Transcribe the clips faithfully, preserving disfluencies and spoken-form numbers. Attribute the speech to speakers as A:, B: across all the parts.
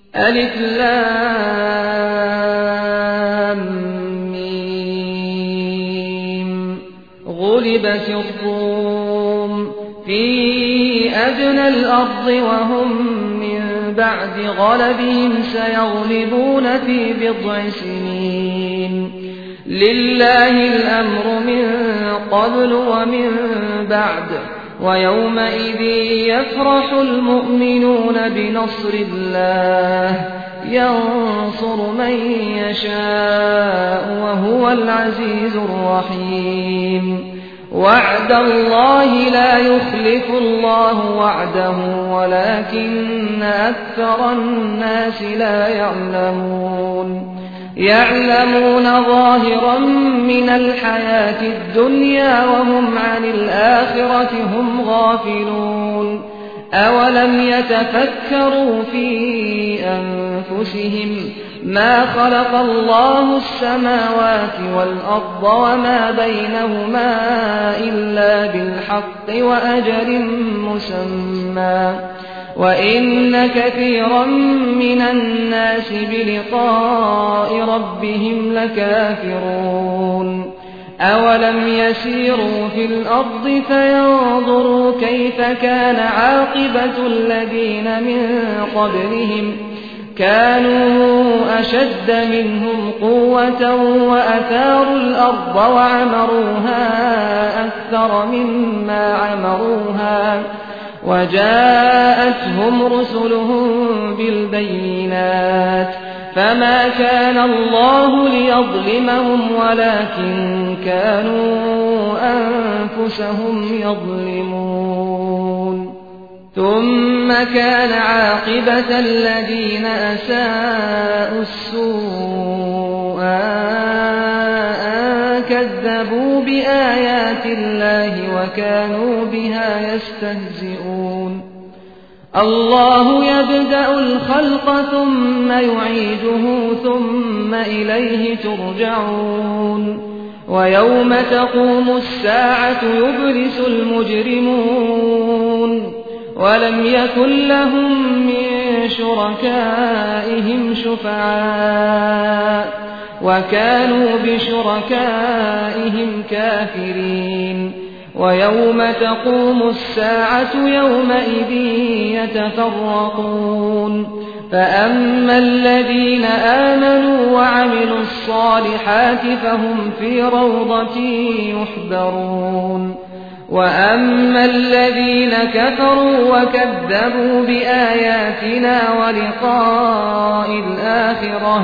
A: ألف لام ميم غلبت الروم في أدنى الأرض وهم من بعد غلبهم سيغلبون في بضع سنين لله الأمر من قبل ومن بعد ويومئذ يفرح المؤمنون بنصر الله ينصر من يشاء وهو العزيز الرحيم وعد الله لا يخلف الله وعده ولكن أكثر الناس لا يعلمون يعلمون ظاهرا من الحياة الدنيا وهم عن الآخرة هم غافلون أولم يتفكروا في أنفسهم ما خلق الله السماوات والأرض وما بينهما إلا بالحق وأجل مسمى وإن كثيرا من الناس بلقاء ربهم لكافرون أولم يسيروا في الأرض فينظروا كيف كان عاقبة الذين من قبلهم كانوا أشد منهم قوة وأثاروا الأرض وعمروها أكثر مما عمروها وجاءتهم رسلهم بالبينات فما كان الله ليظلمهم ولكن كانوا أنفسهم يظلمون ثم كان عاقبة الذين أساءوا السوء أن كذبوا بآيات الله وكانوا بها يستهزئون الله يبدأ الخلق ثم يعيده ثم إليه ترجعون ويوم تقوم الساعة يبلس المجرمون ولم يكن لهم من شركائهم شفعاء وكانوا بشركائهم كافرين ويوم تقوم الساعة يومئذ يتفرقون فأما الذين آمنوا وعملوا الصالحات فهم في روضة يحبرون وأما الذين كفروا وكذبوا بآياتنا ولقاء الآخرة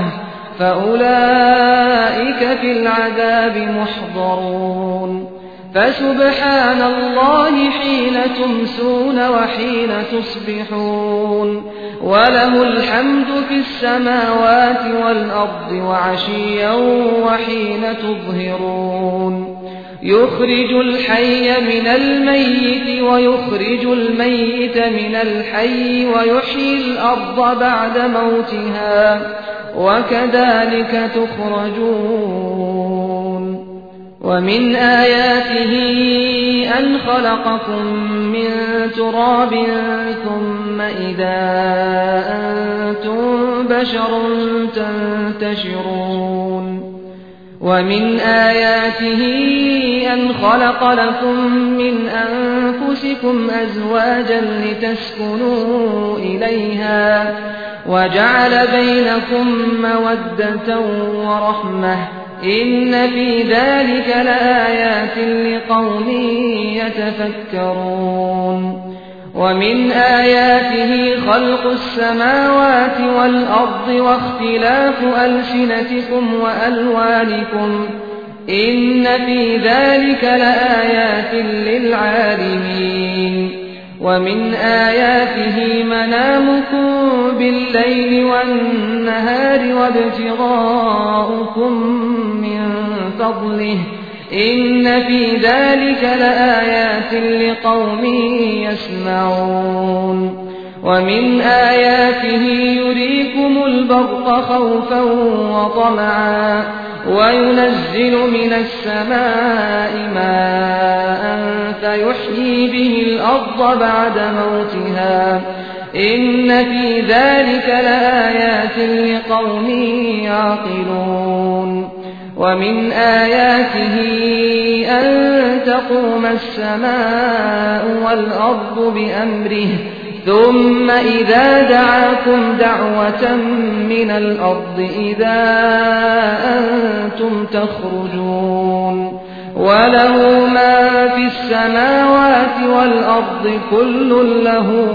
A: فأولئك في العذاب محضرون فسبحان الله حين تمسون وحين تصبحون وله الحمد في السماوات والأرض وعشيا وحين تظهرون يخرج الحي من الميت ويخرج الميت من الحي ويحيي الأرض بعد موتها وكذلك تخرجون ومن آياته أن خلقكم من تراب ثم إذا أنتم بشر تنتشرون ومن آياته أن خلق لكم من أنفسكم أزواجا لتسكنوا إليها وجعل بينكم مودة ورحمة إن في ذلك لآيات لقوم يتفكرون ومن آياته خلق السماوات والأرض واختلاف ألسنتكم وألوانكم إن في ذلك لآيات للعالمين ومن آياته منامكم بالليل والنهار وابتغاؤكم من فضله إن في ذلك لآيات لقوم يسمعون ومن آياته يريكم البرق خوفا وطمعا وينزل من السماء ماء فيحيي به الأرض بعد موتها إن في ذلك لآيات لقوم يعقلون ومن آياته أن تقوم السماء والأرض بأمره ثم إذا دعاكم دعوة من الأرض إذا أنتم تخرجون وله ما في السماوات والأرض كل له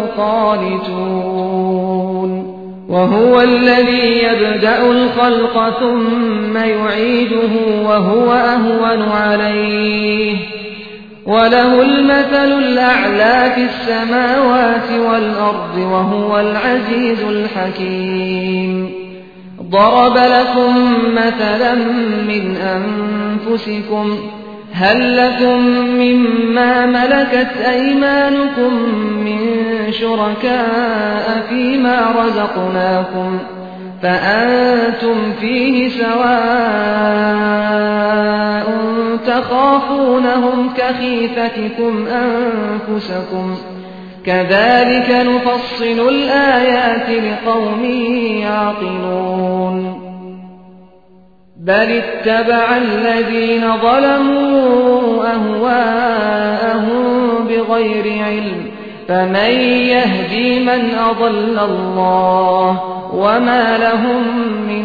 A: قانتون وهو الذي يبدأ الخلق ثم يعيده وهو أهون عليه وله المثل الأعلى في السماوات والأرض وهو العزيز الحكيم ضرب لكم مثلا من أنفسكم هل لكم مما ملكت أيمانكم من شركاء فيما رزقناكم فأنتم فيه سواء تخافونهم كخيفتكم أنفسكم كذلك نفصل الآيات لقوم يعقلون بل اتبع الذين ظلموا أهواءهم بغير علم فمن يهدي من أضل الله وما لهم من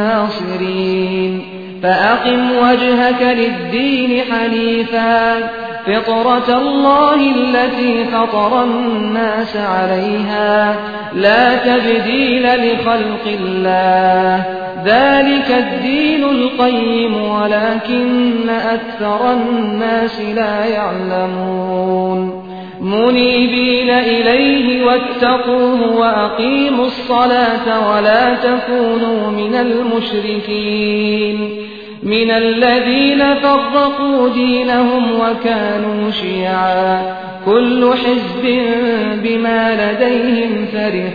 A: ناصرين فأقم وجهك للدين حنيفا فطرة الله التي فطر الناس عليها لا تبديل لخلق الله ذلك الدين القيم ولكن أكثر الناس لا يعلمون منيبين إليه واتقوه وأقيموا الصلاة ولا تكونوا من المشركين من الذين فرقوا دينهم وكانوا شيعا كل حزب بما لديهم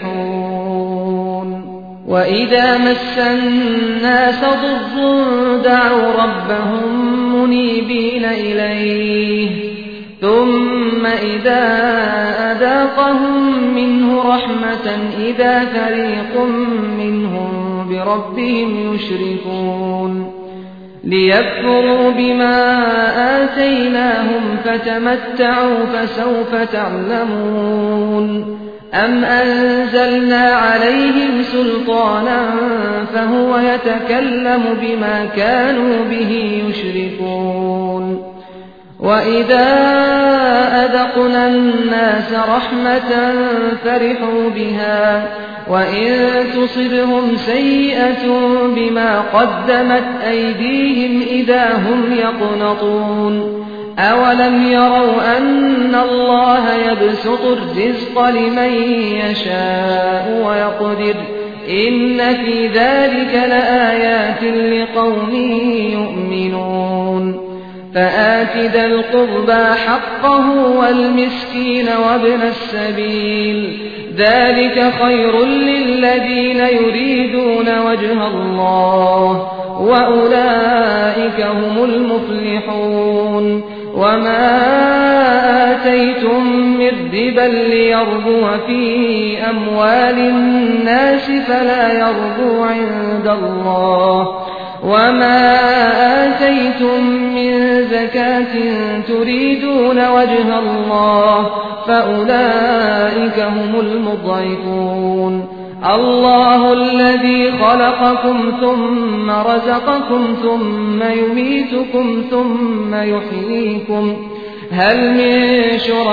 A: فرحون وإذا مس الناس ضر دعوا ربهم منيبين إليه ثم إذا أذاقهم منه رحمة إذا فريق منهم بربهم يشركون ليكفروا بما آتيناهم فتمتعوا فسوف تعلمون أم أنزلنا عليهم سلطانا فهو يتكلم بما كانوا به يشركون وإذا أذقنا الناس رحمة فرحوا بها وإن تصبهم سيئة بما قدمت أيديهم إذا هم يقنطون أولم يروا أن الله يبسط الرزق لمن يشاء ويقدر إن في ذلك لآيات لقوم يؤمنون فآت ذا القربى حقه والمسكين وابن السبيل ذلك خير للذين يريدون وجه الله وأولئك هم المفلحون وما آتيتم من ربا ليربو في أموال الناس فلا يربو عند الله وما آتيتم من زكاة تريدون وجه الله فأولئك هم المضعفون الله الذي خلقكم ثم رزقكم ثم يميتكم ثم يحييكم هل من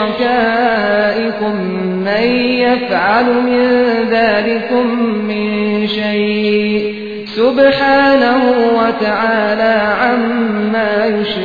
A: شركائكم من يفعل من ذلكم من شيء سبحانه وتعالى عما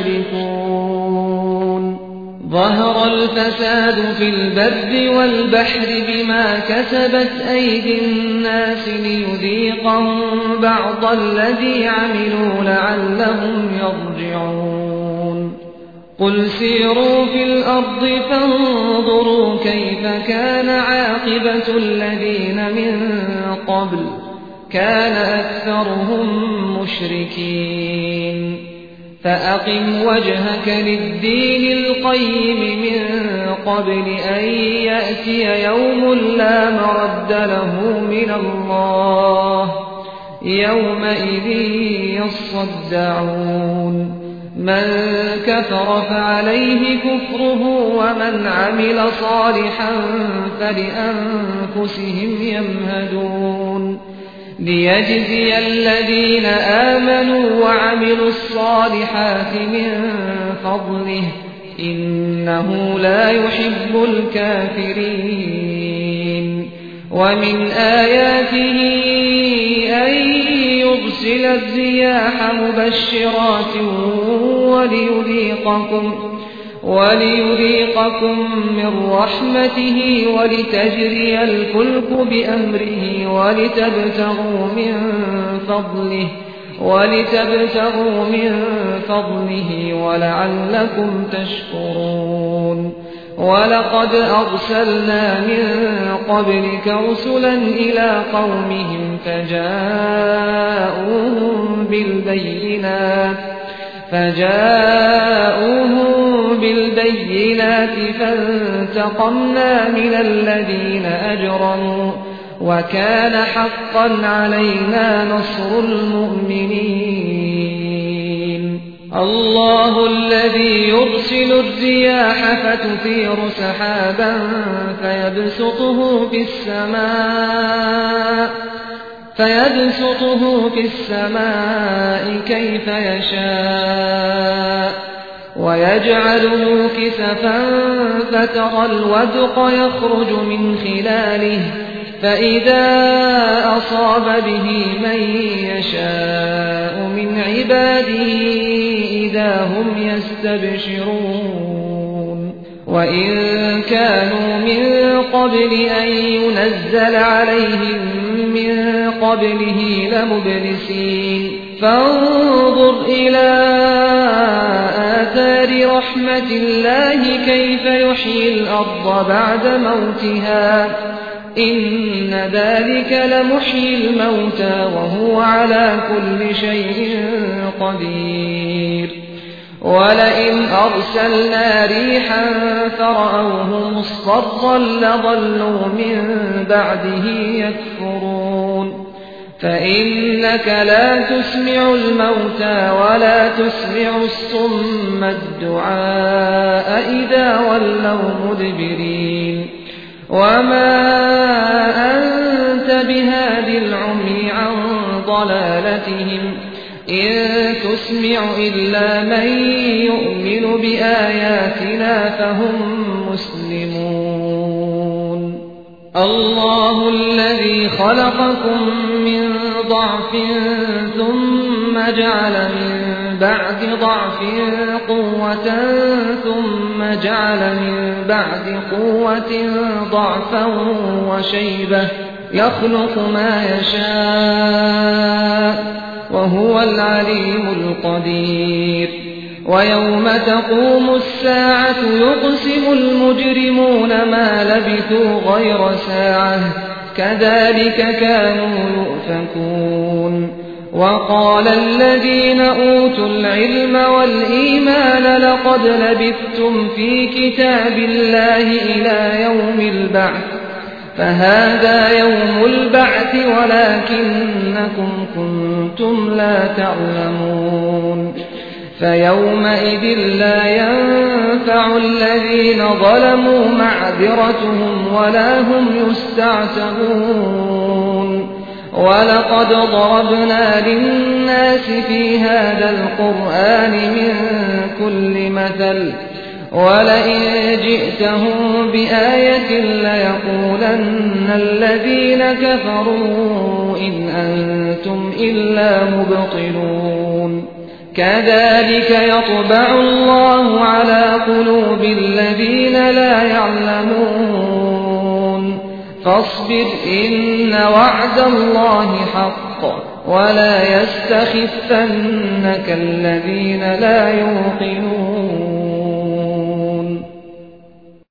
A: يشركون ظهر الفساد في البر والبحر بما كسبت أيدي الناس ليذيقهم بعض الذي عملوا لعلهم يرجعون قل سيروا في الأرض فانظروا كيف كان عاقبة الذين من قبل كان أكثرهم مشركين فأقم وجهك للدين القيم من قبل أن يأتي يوم لا مرد له من الله يومئذ يصدعون من كفر فعليه كفره ومن عمل صالحا فلأنفسهم يمهدون ليجزي الذين آمنوا وعملوا الصالحات من فضله إنه لا يحب الكافرين ومن آياته أن يرسل الرياح مبشرات وليذيقكم وليذيقكم من رحمته ولتجري الفلك بأمره ولتبتغوا من فضله ولتبتغوا من فضله ولعلكم تشكرون ولقد أرسلنا من قبلك رسلا إلى قومهم فجاءوهم بالبينات فجاءوهم بالبينات فانتقمنا من الذين أجرموا وكان حقا علينا نصر المؤمنين الله الذي يرسل الرياح فتثير سحابا فيبسطه في السماء فيبسطه في السماء كيف يشاء ويجعله كسفا فترى الودق يخرج من خلاله فإذا أصاب به من يشاء من عباده إذا هم يستبشرون وإن كانوا من قبل أن ينزل عليهم من قبله لمبلسين فانظر إلى آثار رحمة الله كيف يحيي الأرض بعد موتها إن ذلك لمحيي الموتى وهو على كل شيء قدير ولئن أرسلنا ريحا فرأوه مصفرا لظلوا من بعده يكفرون فإنك لا تسمع الموتى ولا تسمع الصم الدعاء إذا ولوا مدبرين وما أنت بهاد العمي عن ضلالتهم إن تسمع إلا من يؤمن بآياتنا فهم مسلمون الله الذي خلقكم من ضعف ثم جعل من بعد ضعف قوة ثم جعل من بعد قوة ضعفا وشيبة يخلق ما يشاء وهو العليم القدير ويوم تقوم الساعة يقسم المجرمون ما لبثوا غير ساعة كذلك كانوا يؤفكون وقال الذين أوتوا العلم والإيمان لقد لبثتم في كتاب الله إلى يوم البعث فهذا يوم البعث ولكنكم كنتم لا تعلمون فيومئذ لا ينفع الذين ظلموا معذرتهم ولا هم يستعتبون ولقد ضربنا للناس في هذا القرآن من كل مثل ولئن جئتهم بآية ليقولن الذين كفروا إن أنتم إلا مبطلون كذلك يطبع الله على قلوب الذين لا يعلمون فاصبر إن وعد الله حق ولا يستخفنك الذين لا يوقنون